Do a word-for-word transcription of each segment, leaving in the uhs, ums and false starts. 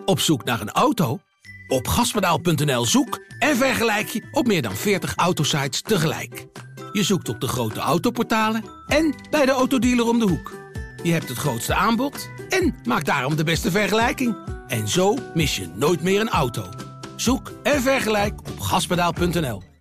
Op zoek naar een auto? Op gaspedaal punt n l zoek en vergelijk je op meer dan veertig autosites tegelijk. Je zoekt op de grote autoportalen en bij de autodealer om de hoek. Je hebt het grootste aanbod en maakt daarom de beste vergelijking. En zo mis je nooit meer een auto. Zoek en vergelijk op gaspedaal punt n l.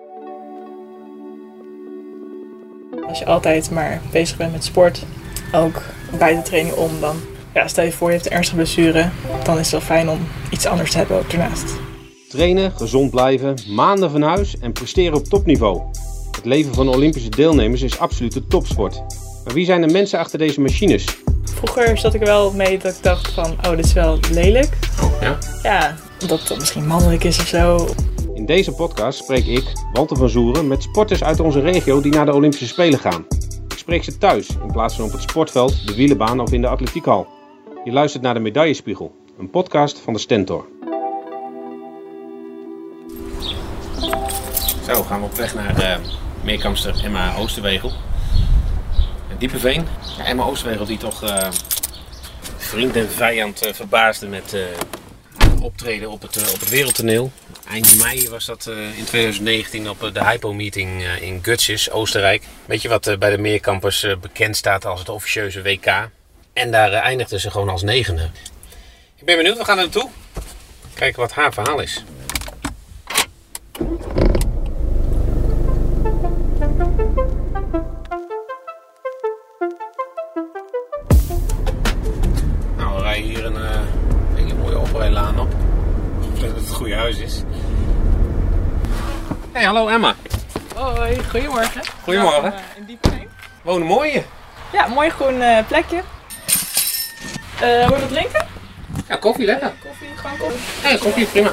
Als je altijd maar bezig bent met sport, ook buiten training om, dan ja, stel je voor je hebt een ernstige blessure, dan is het wel fijn om iets anders te hebben ook ernaast. Trainen, gezond blijven, maanden van huis en presteren op topniveau. Het leven van Olympische deelnemers is absoluut de topsport. Maar wie zijn de mensen achter deze machines? Vroeger zat ik er wel mee dat ik dacht van, oh, dit is wel lelijk. Oh, ja? Ja, dat het misschien mannelijk is of zo. In deze podcast spreek ik, Walter van Zoeren, met sporters uit onze regio die naar de Olympische Spelen gaan. Ik spreek ze thuis, in plaats van op het sportveld, de wielenbaan of in de atletiekhal. Je luistert naar de Medaillespiegel, een podcast van de Stentor. Zo, gaan we op weg naar uh, meerkampster Emma Oosterwegel. Diepeveen. Ja, Emma Oosterwegel die toch uh, vriend en vijand uh, verbaasde met uh, optreden op het, uh, op het wereldtoneel. Eind mei was dat uh, in twintig negentien op uh, de Hypo-meeting uh, in Götzis, Oostenrijk. Weet je wat uh, bij de meerkampers uh, bekend staat als het officieuze W K. En daar uh, eindigde ze gewoon als negende. Ik ben benieuwd, we gaan er naartoe. Kijken wat haar verhaal is. Nou, we rijden hier een uh, hele mooie oprijlaan op. Ik denk dat het een goede huis is. Hey, hallo Emma. Hoi, goedemorgen. Goedemorgen. Welkom, uh, in Diepeveen. Wonen mooi hier. Ja, mooi groen uh, plekje. Uh, wil je wat drinken? Ja, koffie lekker. Koffie, gewoon koffie. Ja, koffie prima.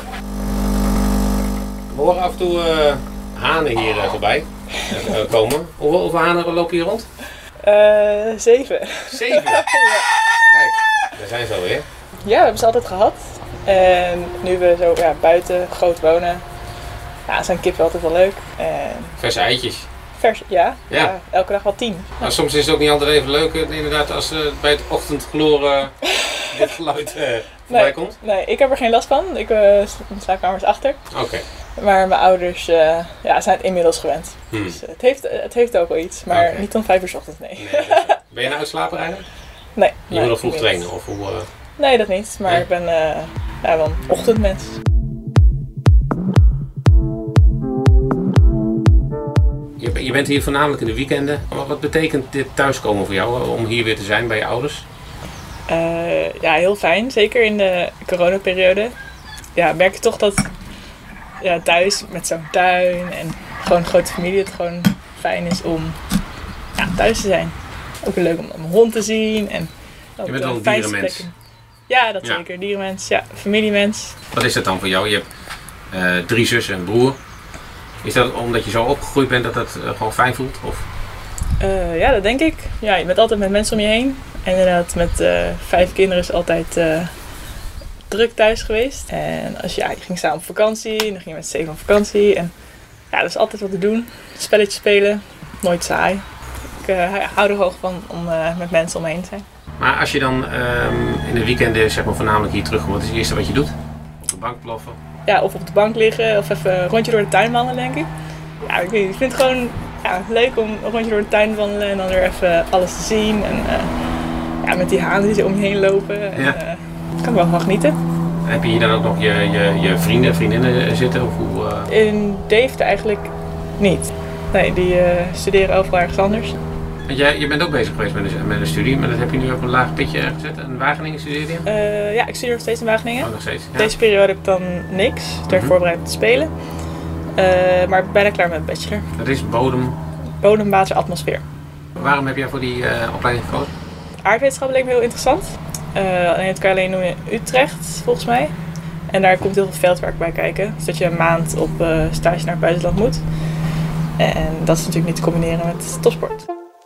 We horen af en toe uh, hanen hier uh, voorbij uh, komen. Hoeveel, hoeveel hanen lopen hier rond? Uh, zeven. Zeven? Ja. Kijk, daar zijn ze alweer. Ja, we hebben ze altijd gehad. En nu we zo ja, buiten groot wonen, ja, zijn kippen altijd wel leuk. En Verse eitjes. vers, ja, Ja. ja, elke dag wel tien. Maar soms is het ook niet altijd even leuk, uh, inderdaad, als uh, bij het ochtendgloor uh, dit geluid uh, voorbij Nee, komt. nee, ik heb er geen last van. Ik uh, sta in de slaapkamers achter. Oké. Okay. Maar mijn ouders uh, ja, zijn het inmiddels gewend. Hmm. Dus, uh, het, heeft, uh, het heeft ook wel iets, maar Okay. niet om vijf uur 's ochtends, nee. Nee, dus, ben je een uitslaper eigenlijk? Nee. Je nee, moet nog vroeg niet. trainen of hoe? Uh... Nee, dat niet. Maar Nee? ik ben uh, ja, wel een ochtendmens. Je, je bent hier voornamelijk in de weekenden. Maar wat betekent dit thuiskomen voor jou, uh, om hier weer te zijn bij je ouders? Uh, ja, heel fijn. Zeker in de coronaperiode. Ja, merk je toch dat ja, thuis met zo'n tuin en gewoon een grote familie het gewoon fijn is om ja, thuis te zijn. Ook leuk om mijn hond te zien. En Je bent wel een dierenmens. Ja, dat Ja. zeker. Dierenmens. Ja, familiemens. Wat is dat dan voor jou? Je hebt uh, drie zussen en een broer. Is dat omdat je zo opgegroeid bent dat dat uh, gewoon fijn voelt? Of? Uh, ja, dat denk ik. Ja, je bent altijd met mensen om je heen. En inderdaad, met uh, vijf kinderen is altijd uh, druk thuis geweest. En als, ja, je ging samen op vakantie, en dan ging je met z'n zeven op vakantie. En ja, er is altijd wat te doen. Spelletjes spelen, nooit saai. Ik uh, hou er hoog van om uh, met mensen om me heen te zijn. Maar als je dan um, in de weekenden zeg maar, voornamelijk hier terugkomt, wat is het eerste wat je doet? Op de bank ploffen? Ja, of op de bank liggen, of even een rondje door de tuin wandelen, denk ik. Ja, ik weet niet, ik vind het gewoon ja, leuk om een rondje door de tuin te wandelen en dan weer even alles te zien. En uh, ja, met die hanen die zo om je heen lopen. En, Ja. uh, kan ik wel van genieten. Heb je hier dan ook nog je, je, je vrienden en vriendinnen zitten? Of hoe, uh... In Deventer eigenlijk niet. Nee, die uh, studeren overal ergens anders. Want jij, je bent ook bezig geweest met een, met een studie, maar dat heb je nu op een laag pitje gezet. In Wageningen studeerde je? Uh, ja, ik studeer nog steeds in Wageningen. Oh, nog steeds. Ja. Deze periode heb ik dan niks, ter Mhm. voorbereid te spelen. Uh, maar ik ben bijna klaar met mijn bachelor. Dat is bodem. Bodem, water, atmosfeer. Waarom heb jij voor die uh, opleiding gekozen? Aardwetenschap leek me heel interessant. Uh, alleen het kan je alleen doen in Utrecht, volgens mij. En daar komt heel veel veldwerk bij kijken. Dus dat je een maand op uh, stage naar het buitenland moet. En dat is natuurlijk niet te combineren met topsport.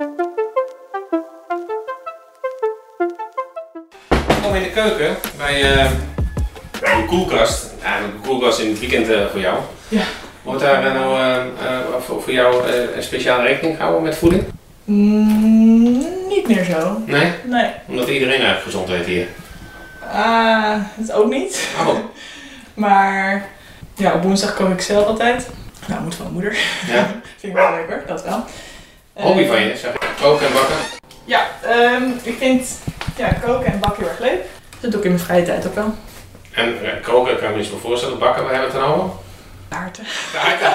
Ik kom in de keuken bij uh, een koelkast. Eigenlijk een koelkast in het weekend uh, voor jou. Ja. Wordt daar uh, nou uh, uh, voor, voor jou uh, een speciale rekening gehouden met voeding? Mm, niet meer zo. Nee? Nee. Omdat iedereen eigenlijk gezond eet hier. Ah, dat ook niet. Oh. Maar ja, op woensdag kook ik zelf altijd. Nou, moet van mijn moeder. Ja. Vind ik wel leuk hoor, dat wel. Hobby Uh, van je, zeg ik. Koken en bakken? Ja, um, ik vind ja, koken en bakken heel erg leuk. Dat doe ik in mijn vrije tijd ook wel. En uh, koken kan ik me eens voorstellen. Bakken, waar hebben we het dan over? Taarten. Taarten?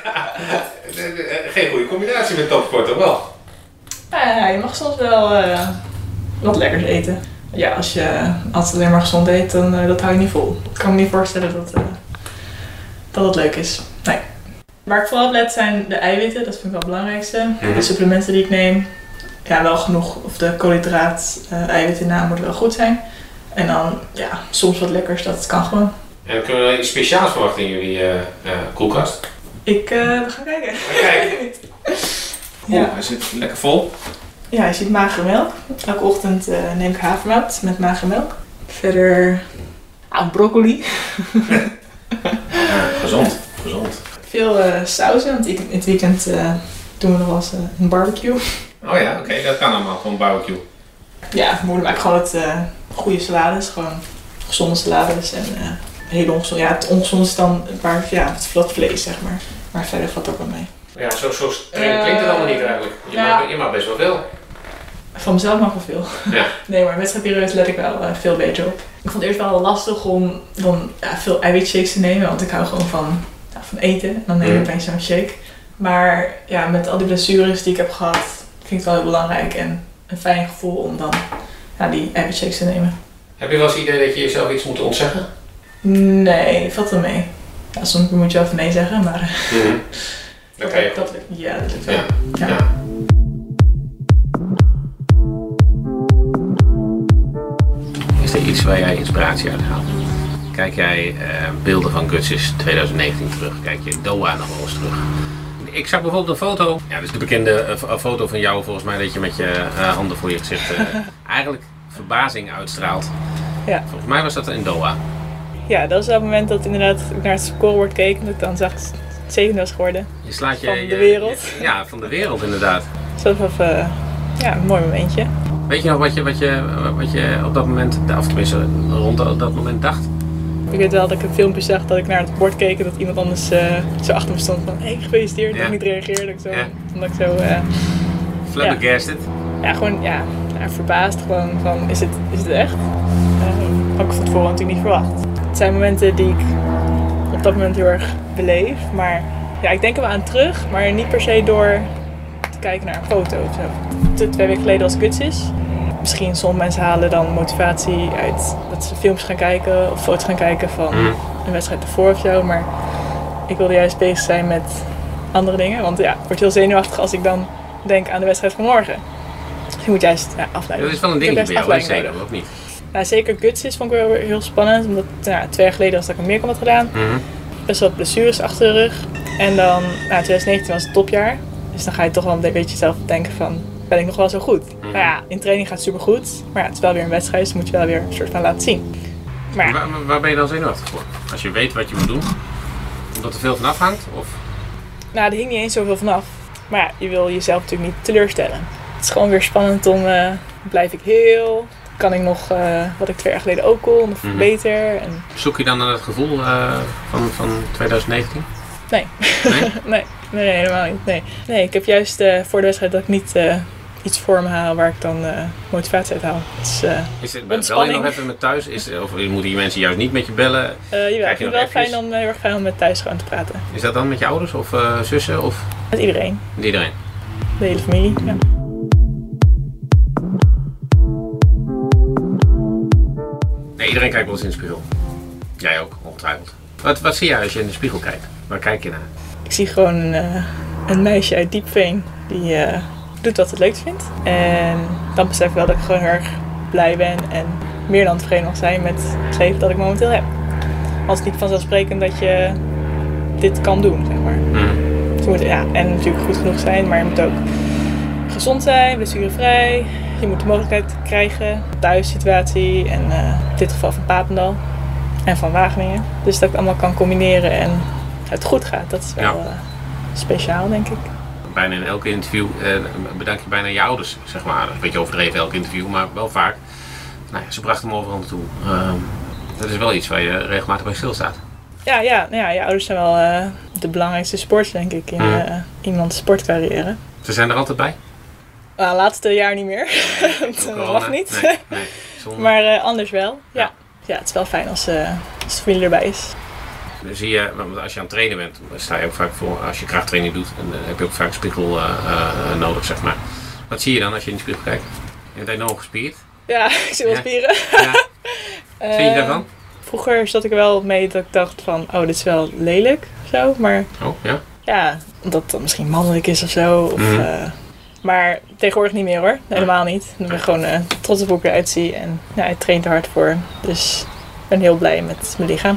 Geen goede combinatie met topsport, toch wel? Ja, je mag soms wel uh, wat lekkers eten. Ja, als je altijd alleen maar gezond eet, dan uh, dat hou je niet vol. Ik kan me niet voorstellen dat, uh, dat het leuk is. Nee. Waar ik vooral op let zijn de eiwitten, dat vind ik wel het belangrijkste. Mm-hmm. De supplementen die ik neem, ja, wel genoeg, of de koolhydraat, uh, eiwitten na moeten wel goed zijn. En dan, ja, soms wat lekkers, dat kan gewoon. En kunnen we iets speciaals verwachten in jullie uh, uh, koelkast? Ik, uh, we gaan kijken. Kijk. Ja. Oeh, hij zit lekker vol. Ja, je ziet magere melk. Elke ochtend uh, neem ik havermout met magere melk. Verder, ah, broccoli. Ja, gezond, gezond. Veel uh, sauzen, want in het weekend uh, doen we nog wel eens uh, een barbecue. Oh ja, oké, okay, dat kan allemaal, gewoon barbecue. Ja, mijn moeder maakt gewoon het uh, goede salades, gewoon gezonde salades en uh, hele ongezonde. Ja, het ongezonde is dan waar, ja, het vlat vlees, zeg maar. Maar verder valt ook wel mee. Ja, zo, zo streng klinkt het allemaal niet eigenlijk. Je, ja. mag, je mag best wel veel. Van mezelf mag wel veel. Ja. Nee, maar wedstrijdperiodes let ik wel uh, veel beter op. Ik vond het eerst wel lastig om dan ja, veel eiwitshakes te nemen, want ik hou gewoon van, ja, van eten. En dan neem ik mm. opeens zo'n shake. Maar ja, met al die blessures die ik heb gehad, vind ik het wel heel belangrijk en een fijn gevoel om dan ja, die eiwitshakes te nemen. Heb je wel eens het idee dat je jezelf iets moet ontzeggen? Nee, valt wel mee. Ja, soms moet je wel even nee zeggen, maar Mm-hmm. Dat kan je. dat lukt. Ja, dat lukt wel. Ja. Ja. Ja. Is er iets waar jij inspiratie uit haalt? Kijk jij uh, beelden van Gutsis twintig negentien terug? Kijk je Doha nog wel eens terug? Ik zag bijvoorbeeld een foto, ja, dat is de bekende uh, foto van jou volgens mij, dat je met je uh, handen voor je gezicht uh, eigenlijk verbazing uitstraalt. Ja. Volgens mij was dat in Doha. Ja, dat is op het moment dat inderdaad ik naar het scorebord keek en dat ik dan zag dat het zevende was geworden. Je slaat je, Van je, de wereld. Je, ja, van de wereld inderdaad. Dus dat was even, ja, een mooi momentje. Weet je nog wat je, wat je, wat je op dat moment, of tenminste rond dat moment dacht? Ik weet wel dat ik een filmpje zag dat ik naar het bord keek en dat iemand anders uh, zo achter me stond van hé, hey, gefeliciteerd, ja. dat ik niet reageerde. Ik zo, Ja. Omdat ik zo, uh, Flabbergasted. ja, ja, gewoon ja, ja, verbaasd gewoon van is het, is het echt? Uh, had ik van tevoren natuurlijk niet verwacht. Het zijn momenten die ik op dat moment heel erg beleef, maar ja, ik denk er wel aan terug, maar niet per se door te kijken naar een foto of zo. Twee weken geleden was Gutsis. Misschien sommige mensen halen dan motivatie uit dat ze films gaan kijken of foto's gaan kijken van Mm. een wedstrijd ervoor of zo. Maar ik wilde juist bezig zijn met andere dingen. Want ja, ik word heel zenuwachtig als ik dan denk aan de wedstrijd van morgen. Dus je moet juist ja, afleiden. Dat is wel een Ik heb dingetje juist bij jou, afleiding zeker, nodig. of niet? Nou, zeker Gutsis vond ik wel heel spannend. Omdat nou, twee jaar geleden was dat ik een meerkamp had gedaan. Mm-hmm. Best wel blessures achter de rug. En dan, nou, twintig negentien was het topjaar. Dus dan ga je toch wel een beetje zelf denken van, ben ik nog wel zo goed? Mm-hmm. Nou ja, in training gaat het supergoed. Maar ja, het is wel weer een wedstrijd, dus moet je wel weer een soort van laten zien. Maar ja, Waar, waar ben je dan zenuwachtig voor? Als je weet wat je moet doen? Omdat er veel van afhangt? Of? nou, er hing niet eens zoveel vanaf. Maar ja, je wil jezelf natuurlijk niet teleurstellen. Het is gewoon weer spannend om, uh, blijf ik heel? Kan ik nog uh, wat ik twee jaar geleden ook kon, of Mhm. beter? En... Zoek je dan naar het gevoel uh, van, van twintig negentien? Nee. Nee? nee. Nee, nee, helemaal niet. Nee, nee ik heb juist uh, voor de wedstrijd dat ik niet uh, iets voor me haal waar ik dan uh, motivatie uit haal. Dus, uh, Is het, bel je ontspanning. nog even met thuis? Is, of moeten die mensen juist niet met je bellen? Uh, jawel, ik je vind nog het wel appjes? fijn om, heel erg fijn om met thuis gewoon te praten. Is dat dan met je ouders of uh, zussen of Met iedereen. met iedereen? De hele familie. Ja. Nee, iedereen kijkt wel eens in de spiegel. Jij ook, ongetwijfeld. Wat, wat zie je als je in de spiegel kijkt? Waar kijk je naar? Ik zie gewoon een, uh, een meisje uit Diepveen die uh, doet wat het leuk vindt. En dan besef ik wel dat ik gewoon heel erg blij ben en meer dan tevreden mag zijn met het leven dat ik momenteel heb. Want het is niet vanzelfsprekend dat je dit kan doen, zeg maar. Mm. Dus je moet, ja, en natuurlijk goed genoeg zijn, maar je moet ook gezond zijn, blessurevrij. Je moet de mogelijkheid krijgen, thuissituatie en uh, in dit geval van Papendal en van Wageningen. Dus dat ik het allemaal kan combineren en het goed gaat, dat is wel Ja. uh, speciaal, denk ik. Bijna in elk interview uh, bedank je bijna je ouders, zeg maar. Dat is een beetje overdreven elk interview, maar wel vaak. nou ja, ze bracht hem overal naartoe. Uh, dat is wel iets waar je regelmatig bij stilstaat. Ja, ja, nou ja, je ouders zijn wel uh, de belangrijkste sport, denk ik, in mm. uh, iemands sportcarrière. Ze zijn er altijd bij? Uh, laatste jaar niet meer. Dat mag niet. Nee, nee, maar uh, anders wel. Ja. Ja. Ja, het is wel fijn als, uh, als de familie erbij is. Dan zie je, als je aan het trainen bent, dan sta je ook vaak voor, als je krachttraining doet, dan heb je ook vaak een spiegel uh, uh, nodig, zeg maar. Wat zie je dan als je in de spiegel kijkt? Je bent enorm gespierd. Ja, ik zie wel ja. spieren. Ja. Wat vind je daarvan? Vroeger zat ik er wel mee dat ik dacht van, oh, dit is wel lelijk of zo, maar... Oh, ja? Ja, omdat het misschien mannelijk is of zo. Of, mm. uh, maar tegenwoordig niet meer hoor, helemaal niet. Ik ben gewoon uh, trots op hoe ik eruit zie en ja, ik train er hard voor. Dus ik ben heel blij met mijn lichaam.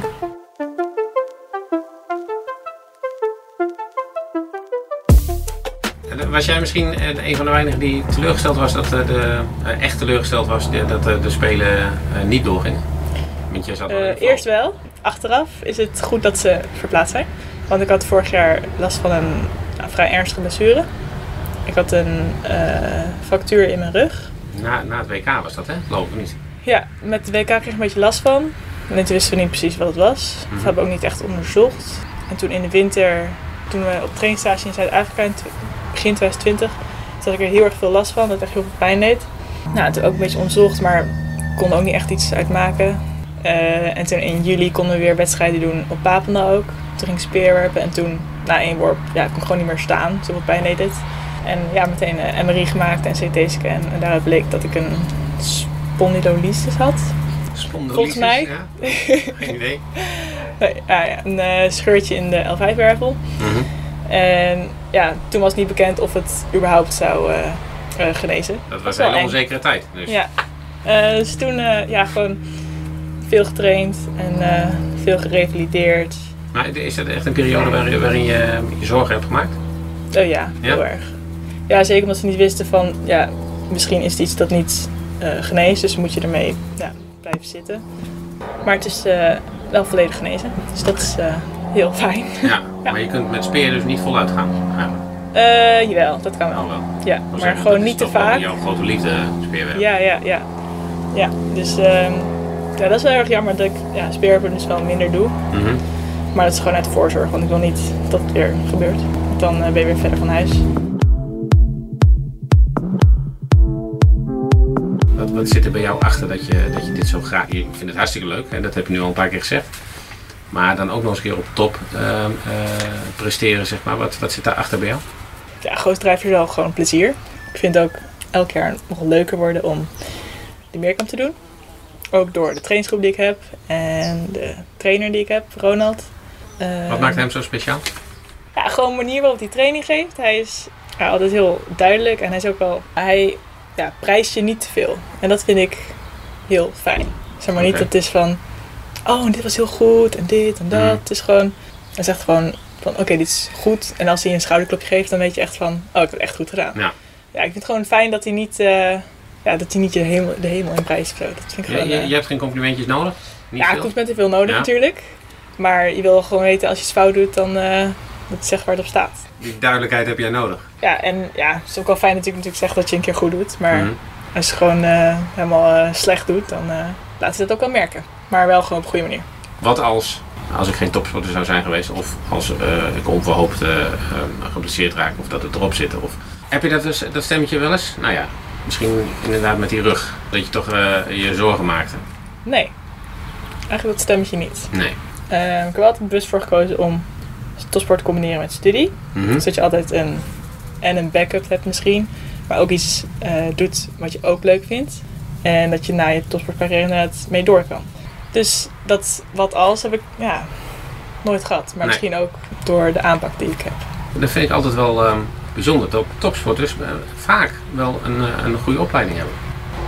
Was jij misschien een van de weinigen die teleurgesteld was, dat de, uh, echt teleurgesteld was dat de, de Spelen uh, niet doorgingen? Want jij zat uh, eerst wel. Achteraf is het goed dat ze verplaatst zijn. Want ik had vorig jaar last van een nou, vrij ernstige blessure. Ik had een uh, fractuur in mijn rug. Na, na het W K was dat, hè? Geloof ik niet. Ja, met het W K kreeg ik een beetje last van. En toen wisten we niet precies wat het was. Mm-hmm. Dat hebben we ook niet echt onderzocht. En toen in de winter, toen we op trainingsstage in Zuid-Afrika in begin twintig twintig, toen had ik er heel erg veel last van, dat het echt heel veel pijn deed. Nou, toen ook een beetje onderzocht, maar kon er ook niet echt iets uitmaken. Uh, en toen in juli konden we weer wedstrijden doen op Papendal ook. Toen ging ik speerwerpen en toen, na één worp, ja, kon ik gewoon niet meer staan. Zoveel pijn deed het. En ja, meteen een M R I gemaakt en C T-scan. En daaruit bleek dat ik een spondylolysis had. Spondylolysis, volgens mij. Ja. Geen idee. ja, ja, een uh, scheurtje in de L vijf wervel. Mm-hmm. En ja, toen was niet bekend of het überhaupt zou uh, uh, genezen. Dat was een hele onzekere tijd. Dus. Ja. Uh, dus toen uh, ja, gewoon veel getraind en uh, veel gerevalideerd. Maar is dat echt een periode waarin, waarin je je zorgen hebt gemaakt? Oh ja, ja, heel erg. Ja, zeker omdat ze niet wisten van, ja, misschien is het iets dat niet uh, geneest, dus moet je ermee ja, blijven zitten. Maar het is uh, wel volledig genezen, dus dat is uh, heel fijn. Ja, ja, maar je kunt met speren dus niet voluit gaan eigenlijk? Uh, jawel, dat kan wel. Oh, wel. Ja, maar zeggen, gewoon niet te vaak. Dat is jouw grote liefde, speerwerpen. Ja, ja, ja. Ja, dus uh, ja, dat is wel erg jammer dat ik ja, speerwerpen dus wel minder doe. Mm-hmm. Maar dat is gewoon uit voorzorg, want ik wil niet dat het weer gebeurt. Want dan uh, ben je weer verder van huis. Wat, wat zit er bij jou achter dat je, dat je dit zo graag... Je vindt het hartstikke leuk, hè? Dat heb je nu al een paar keer gezegd. Maar dan ook nog eens een keer op top uh, uh, presteren, zeg maar. Wat, wat zit daar achter bij jou? Ja, groot drijfveer is wel gewoon plezier. Ik vind het ook elk jaar nog leuker worden om de meerkamp te doen. Ook door de trainingsgroep die ik heb en de trainer die ik heb, Ronald. Uh, Wat maakt hem zo speciaal? Ja, gewoon de manier waarop hij training geeft. Hij is ja, altijd heel duidelijk en hij is ook wel... Hij ja, prijst je niet te veel. En dat vind ik heel fijn. Zeg maar niet okay. Dat het is van... Oh, dit was heel goed en dit en dat. Mm. Het is gewoon... Hij zegt gewoon van oké, okay, dit is goed. En als hij een schouderklopje geeft, dan weet je echt van... Oh, ik heb het echt goed gedaan. Ja, ja ik vind het gewoon fijn dat hij niet... Uh, Ja, dat hij niet je hemel, de hemel in prijs of zo. Dat vind ik ja, gewoon, je, uh... je hebt geen complimentjes nodig? Niet ja, veel? complimenten veel nodig ja. natuurlijk. Maar je wil gewoon weten, als je het fout doet, dan uh, dat je zegt waar het op staat. Die duidelijkheid heb jij nodig? Ja, en ja, het is ook wel fijn dat ik natuurlijk zeg dat je een keer goed doet. Maar mm-hmm. als je het gewoon uh, helemaal uh, slecht doet, dan uh, laat je dat ook wel merken. Maar wel gewoon op een goede manier. Wat als, als ik geen topsporter zou zijn geweest, of als uh, ik onverhoopt uh, uh, geblesseerd raak, of dat het erop zit? Of... Heb je dat, dus, dat stemmetje wel eens? Nou ja. Misschien inderdaad met die rug, dat je toch uh, je zorgen maakte? Nee, eigenlijk dat stemmetje niet. Nee. Uh, ik heb er altijd bewust voor gekozen om topsport te combineren met studie. Mm-hmm. Dus dat je altijd een, en een backup hebt misschien, maar ook iets uh, doet wat je ook leuk vindt. En dat je na je topsportcarrière inderdaad mee door kan. Dus dat wat als heb ik ja, nooit gehad. Maar nee. Misschien ook door de aanpak die ik heb. Dat vind ik altijd wel... Um... bijzonder dat topsporters uh, vaak wel een, uh, een goede opleiding hebben.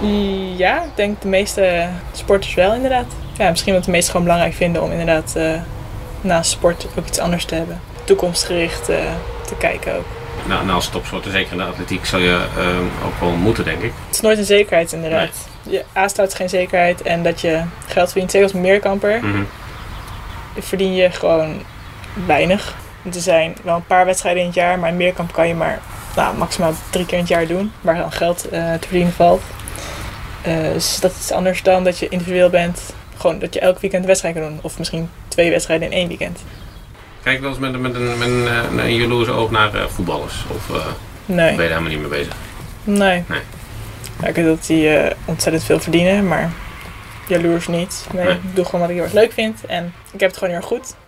Ja, ik denk de meeste sporters wel inderdaad. Ja, misschien wat de meesten gewoon belangrijk vinden om inderdaad uh, naast sport ook iets anders te hebben. Toekomstgericht uh, te kijken ook. Nou, en als topsporter, zeker in de atletiek, zou je uh, ook wel moeten, denk ik. Het is nooit een zekerheid inderdaad. Nee. Je A-staat is geen zekerheid en dat je geld verdient, zeker als meerkamper, mm-hmm. verdien je gewoon weinig. Er zijn wel een paar wedstrijden in het jaar, maar in meerkamp kan je maar nou, maximaal drie keer in het jaar doen, waar dan geld uh, te verdienen valt. Uh, dus dat is anders dan dat je individueel bent. Gewoon dat je elk weekend een wedstrijd kan doen. Of misschien twee wedstrijden in één weekend. Kijk je wel eens met, met, een, met een, een, een jaloerse oog naar uh, voetballers? Of uh, nee. ben je daar helemaal niet mee bezig? Nee. nee. Ja, ik weet dat die uh, ontzettend veel verdienen, maar jaloers niet. Nee, nee. Ik doe gewoon wat ik heel erg leuk vind. En ik heb het gewoon heel erg goed.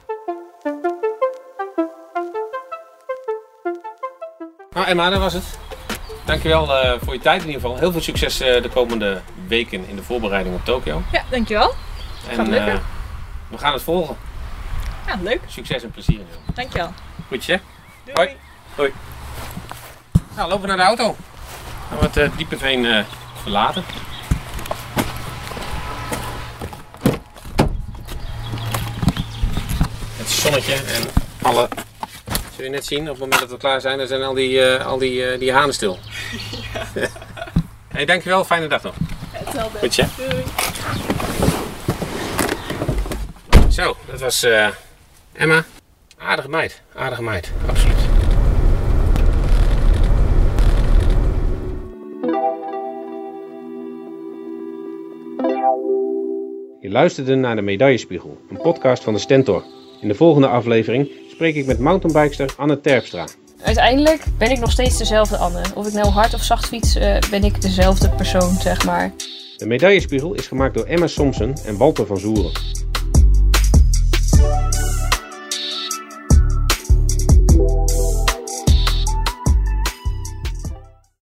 Nou Emma, dat was het. Dankjewel uh, voor je tijd in ieder geval. Heel veel succes uh, de komende weken in de voorbereiding op Tokio. Ja, dankjewel. En uh, we gaan het volgen. Ja, leuk. Succes en plezier. Dankjewel. Goed hè? Doei. Hoi. Hoi. Nou, lopen we naar de auto. Gaan we het uh, Diepeveen uh, verlaten. Het zonnetje en alle... Zul je net zien, op het moment dat we klaar zijn, dan zijn al die, uh, al die, uh, die hanen stil. Ja. Hey, dankjewel, fijne dag nog. Hetzelfde. Goed je? Doei. Zo, dat was uh, Emma. Aardige meid, aardige meid, absoluut. Je luisterde naar de Medaillespiegel, een podcast van de Stentor. In de volgende aflevering spreek ik met mountainbikster Anne Terpstra. Uiteindelijk ben ik nog steeds dezelfde Anne. Of ik nou hard of zacht fiets, uh, ben ik dezelfde persoon, zeg maar. De Medaillespiegel is gemaakt door Emma Somsen en Walter van Zoeren.